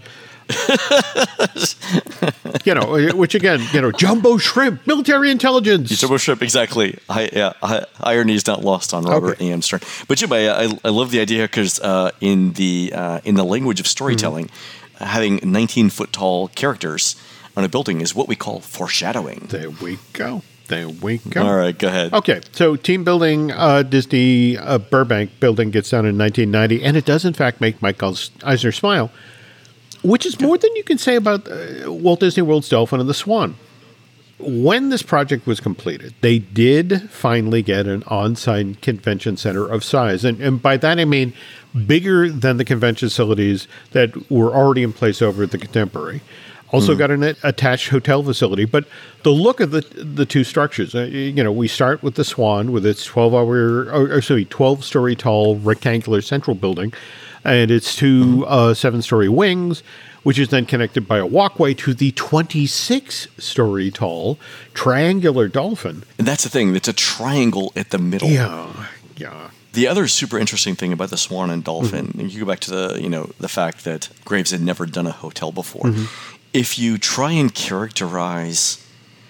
you know, which again, you know, jumbo shrimp, military intelligence. Jumbo shrimp, exactly. I, yeah, I, irony is not lost on Robert okay. A M Stern. But Jim, I, I, I love the idea because uh, in the uh, in the language of storytelling, mm-hmm. having nineteen foot tall characters on a building is what we call foreshadowing. There we go. There we go. All right, go ahead. Okay, so team building, uh, Disney uh, Burbank building gets done in nineteen ninety, and it does in fact make Michael Eisner smile. Which is more than you can say about uh, Walt Disney World's Dolphin and the Swan. when this project was completed, they did finally get an on-site convention center of size. And, and by that, I mean bigger than the convention facilities that were already in place over at the Contemporary. Also mm. got an attached hotel facility. But the look of the the two structures, uh, you know, we start with the Swan with its twelve-hour, or, or sorry, twelve-story tall rectangular central building, and its two mm. uh, seven-story wings, which is then connected by a walkway to the twenty-six-story tall triangular Dolphin. And that's the thing. It's a triangle at the middle. Yeah, yeah. The other super interesting thing about the Swan and Dolphin, mm-hmm. and you go back to the, you know, the fact that Graves had never done a hotel before. Mm-hmm. If you try and characterize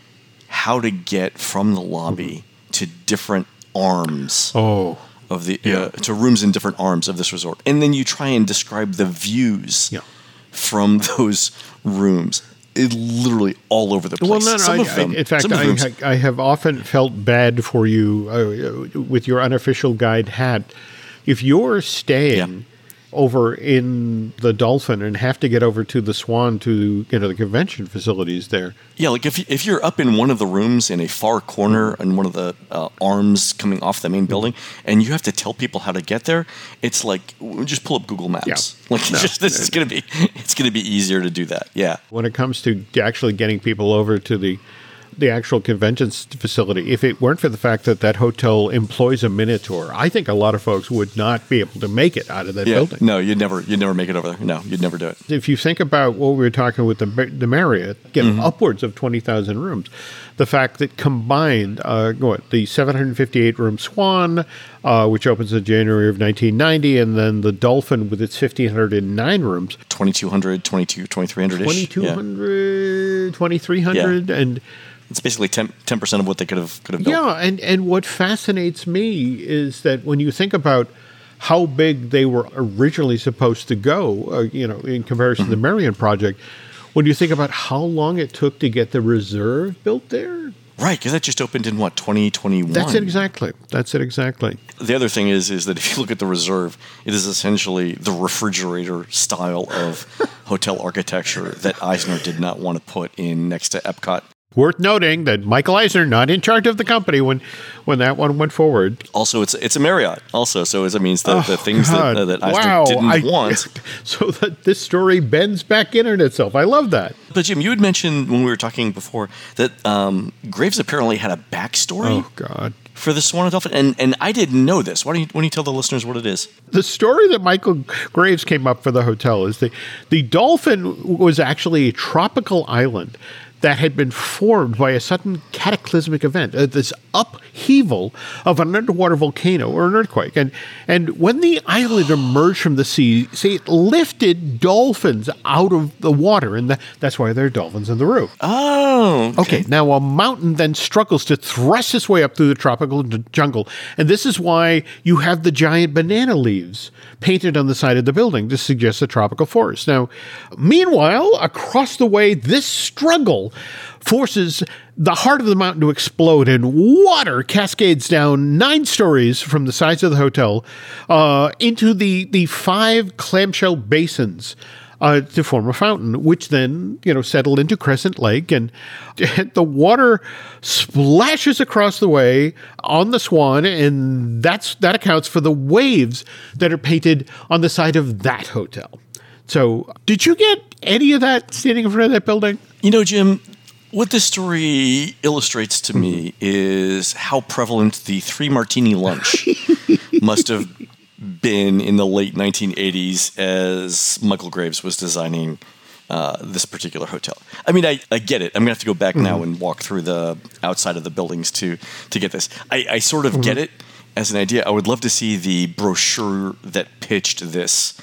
how to get from the lobby mm-hmm. to different arms oh, of the yeah. uh, to rooms in different arms of this resort, and then you try and describe the views yeah. from those rooms, it literally all over the place. Well, no, no, some I, of them, I, in fact, some of I, rooms, I have often felt bad for you uh, with your unofficial guide hat. If you're staying yeah. over in the Dolphin and have to get over to the Swan to, you know, the convention facilities there. Yeah, like if if you're up in one of the rooms in a far corner and one of the uh, arms coming off the main building, and you have to tell people how to get there, it's like just pull up Google Maps. Yeah. Like no, just, this no, is gonna be it's gonna be easier to do that. Yeah. When it comes to actually getting people over to the the actual convention facility, if it weren't for the fact that that hotel employs a Minotaur, I think a lot of folks would not be able to make it out of that yeah. building. No, you'd never you'd never make it over there. No, you'd never do it. If you think about what we were talking with the the Marriott, again, mm-hmm. upwards of twenty thousand rooms, the fact that combined, uh, what, the seven hundred fifty-eight room Swan, uh, which opens in January of nineteen ninety, and then the Dolphin with its one thousand five hundred nine rooms. twenty-two hundred, twenty-two, twenty-three hundred-ish. twenty-two hundred, yeah. twenty-three hundred, yeah. and it's basically ten percent of what they could have could have built. Yeah, and, and what fascinates me is that when you think about how big they were originally supposed to go, uh, you know, in comparison mm-hmm. to the Marion project, when you think about how long it took to get the reserve built there. Right, because that just opened in, what, twenty twenty-one? That's it exactly. That's it exactly. The other thing is is that if you look at the reserve, it is essentially the refrigerator style of hotel architecture that Eisner did not want to put in next to Epcot. Worth noting that Michael Eisner, not in charge of the company when, when that one went forward. Also, it's it's a Marriott. Also, so that means the, oh, the things God. that, uh, that Eisner wow. didn't I, want. So that this story bends back in on itself. I love that. But Jim, you had mentioned when we were talking before that um, Graves apparently had a backstory. Oh God. For the Swan and Dolphin, and and I didn't know this. Why don't you, why don't you tell the listeners what it is? The story that Michael Graves came up for the hotel is the the Dolphin was actually a tropical island that had been formed by a sudden cataclysmic event, uh, this upheaval of an underwater volcano or an earthquake. And and when the island emerged from the sea, see, it lifted dolphins out of the water, and that, that's why there are dolphins in the roof. Oh, okay. Okay, now a mountain then struggles to thrust its way up through the tropical d- jungle, and this is why you have the giant banana leaves painted on the side of the building to suggest a tropical forest. Now, meanwhile, across the way, this struggle forces the heart of the mountain to explode, and water cascades down nine stories from the sides of the hotel uh, into the, the five clamshell basins uh, to form a fountain, which then, you know, settle into Crescent Lake, and the water splashes across the way on the Swan, and that's that accounts for the waves that are painted on the side of that hotel. So, did you get any of that standing in front of that building? You know, Jim, what this story illustrates to me is how prevalent the three martini lunch must have been in the late nineteen eighties as Michael Graves was designing uh, this particular hotel. I mean, I, I get it. I'm going to have to go back mm-hmm. now and walk through the outside of the buildings to, to get this. I, I sort of mm-hmm. get it as an idea. I would love to see the brochure that pitched this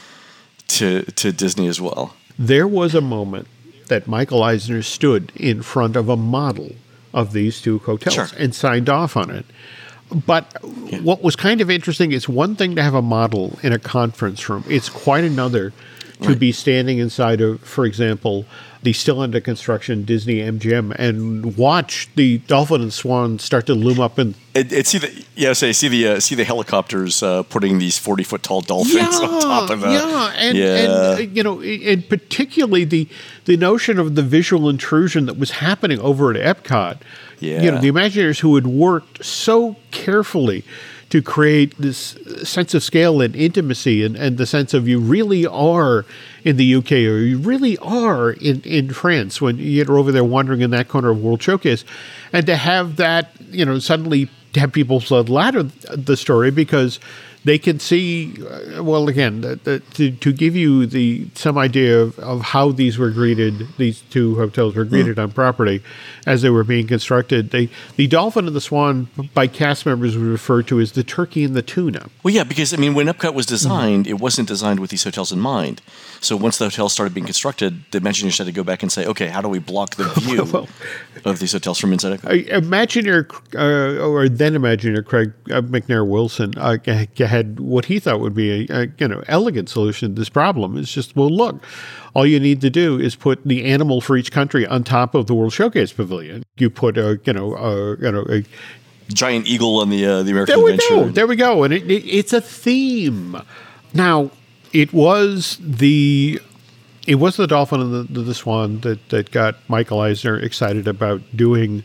to to Disney as well. There was a moment that Michael Eisner stood in front of a model of these two hotels sure. and signed off on it. But yeah. what was kind of interesting is one thing to have a model in a conference room. It's quite another to Right. be standing inside of, for example, the still under construction Disney M G M and watch the Dolphin and Swan start to loom up in. And, and see the yeah, say see the uh, see the helicopters uh, putting these forty foot tall dolphins on top of the yeah, and, yeah. and uh, you know, and particularly the the notion of the visual intrusion that was happening over at Epcot. Yeah. You know, the Imagineers who had worked so carefully to create this sense of scale and intimacy and, and the sense of you really are in the U K or you really are in, in France when you're over there wandering in that corner of World Showcase. And to have that, you know, suddenly have people flood ladder the story because they can see, uh, well, again, the, the, to, to give you the some idea of, of how these were greeted, these two hotels were greeted mm. on property as they were being constructed. They, the Dolphin and the Swan, by cast members, were referred to as the turkey and the tuna. Well, yeah, because, I mean, when Epcot was designed, mm. it wasn't designed with these hotels in mind. So once the hotels started being constructed, the Imagineers had to go back and say, okay, how do we block the view well, of these hotels from inside Epcot? Imagineer, uh, or then Imagineer Craig uh, McNair Wilson, uh, had what he thought would be a, a you know elegant solution to this problem. It's just, well, look, all you need to do is put the animal for each country on top of the World Showcase Pavilion. You put a you know a, you know a giant eagle on the uh, the American there we Adventure. Go. There we go, and it, it, it's a theme. Now, it was the it was the Dolphin and the, the, the Swan that that got Michael Eisner excited about doing.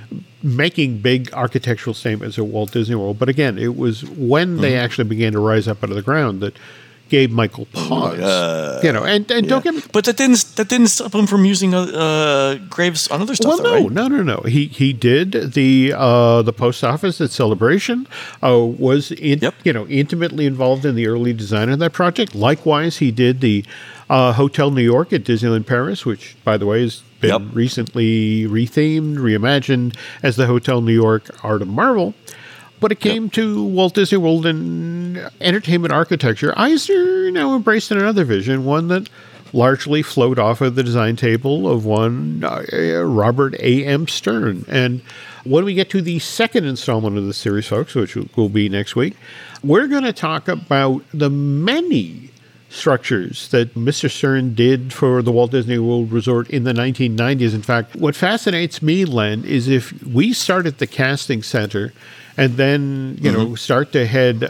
Making big architectural statements at Walt Disney World. But again, it was when mm-hmm. they actually began to rise up out of the ground that gave Michael pause. Uh, you know, and, and yeah. don't get me... But that didn't, that didn't stop him from using uh, Graves on other stuff, well, though, no, right? no, no, no. He he did the uh, the post office at Celebration, uh, was in, yep. you know intimately involved in the early design of that project. Likewise, he did the uh, Hotel New York at Disneyland Paris, which, by the way, is been yep. recently rethemed, reimagined as the Hotel New York Art of Marvel. But it came yep. to Walt Disney World and entertainment architecture. Eisner now embraced another vision, one that largely flowed off of the design table of one uh, Robert A M. Stern. And when we get to the second installment of the series, folks, which will be next week, we're going to talk about the many structures that Mister Stern did for the Walt Disney World Resort in the nineteen nineties. In fact, what fascinates me, Len, is if we start at the casting center and then, you mm-hmm. know, start to head,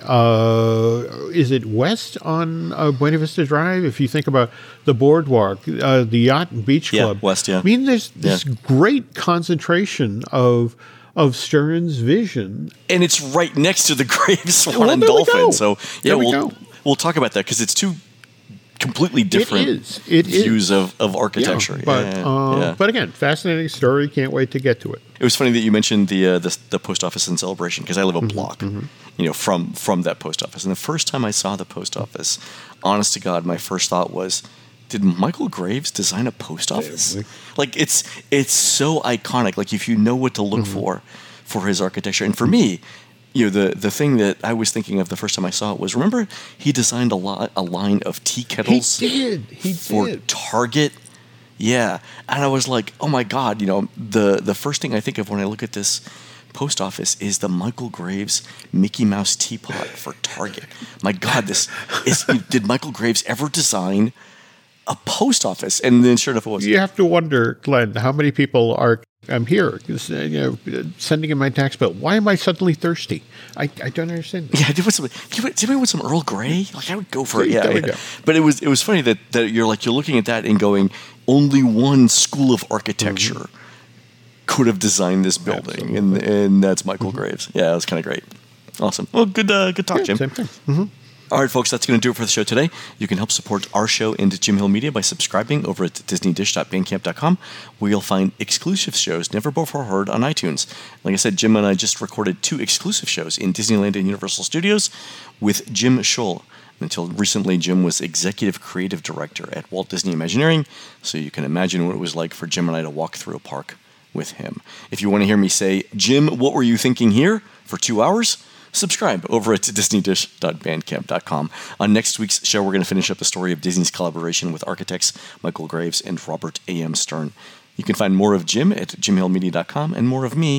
uh, is it west on uh, Buena Vista Drive? If you think about the boardwalk, uh, the Yacht and Beach yeah, Club. west, yeah. I mean, there's this yeah. great concentration of of Stern's vision. And it's right next to the Graves, Swan, well, and we Dolphin. So, yeah, there we we'll, go. we'll talk about that because it's two completely different it is. It views is. Of, of architecture. Yeah, but, yeah, uh, yeah. but again, fascinating story. Can't wait to get to it. It was funny that you mentioned the uh, the, the post office in Celebration because I live a Mm-hmm, block, mm-hmm. you know, from from that post office. And the first time I saw the post office, honest to God, my first thought was, did Michael Graves design a post office? Yeah. Like it's it's so iconic. Like if you know what to look Mm-hmm. for for his architecture, and for me. You know, the, the thing that I was thinking of the first time I saw it was, remember he designed a lot a line of tea kettles he did. He for did. Target. Yeah. And I was like, oh my God, you know, the, the first thing I think of when I look at this post office is the Michael Graves Mickey Mouse teapot for Target. My God, this is did Michael Graves ever design a post office? And then sure enough it was. You have to wonder, Glenn, how many people are I'm here, you know, sending in my tax bill. Why am I suddenly thirsty? I, I don't understand. Yeah, did, some, did anybody want some Earl Grey? Like I would go for it. Yeah, yeah. yeah. But it was it was funny that, that you're like you're looking at that and going, only one school of architecture mm-hmm. could have designed this building, and and that's Michael mm-hmm. Graves. Yeah, it was kind of great. Awesome. Well, good uh, good talk, yeah, Jim. Same thing. Mm-hmm. All right, folks, that's going to do it for the show today. You can help support our show and Jim Hill Media by subscribing over at disney dish dot bandcamp dot com, where you'll find exclusive shows never before heard on iTunes. Like I said, Jim and I just recorded two exclusive shows in Disneyland and Universal Studios with Jim Scholl. Until recently, Jim was Executive Creative Director at Walt Disney Imagineering, so you can imagine what it was like for Jim and I to walk through a park with him. If you want to hear me say, Jim, what were you thinking here for two hours? Subscribe over at disney dish dot bandcamp dot com. On next week's show, we're going to finish up the story of Disney's collaboration with architects Michael Graves and Robert A M. Stern. You can find more of Jim at jim hill media dot com and more of me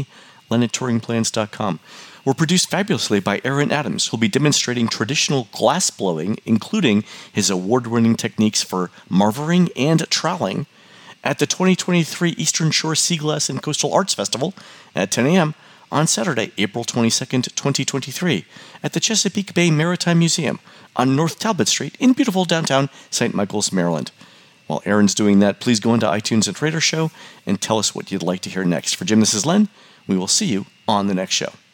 len at touring plans dot com. We're produced fabulously by Aaron Adams, who'll be demonstrating traditional glass blowing, including his award-winning techniques for marvering and troweling, at the twenty twenty-three Eastern Shore Sea Glass and Coastal Arts Festival at ten a.m. on Saturday, April twenty-second, twenty twenty-three, at the Chesapeake Bay Maritime Museum on North Talbot Street in beautiful downtown Saint Michael's, Maryland. While Aaron's doing that, please go into iTunes and rate our show and tell us what you'd like to hear next. For Jim, this is Len. We will see you on the next show.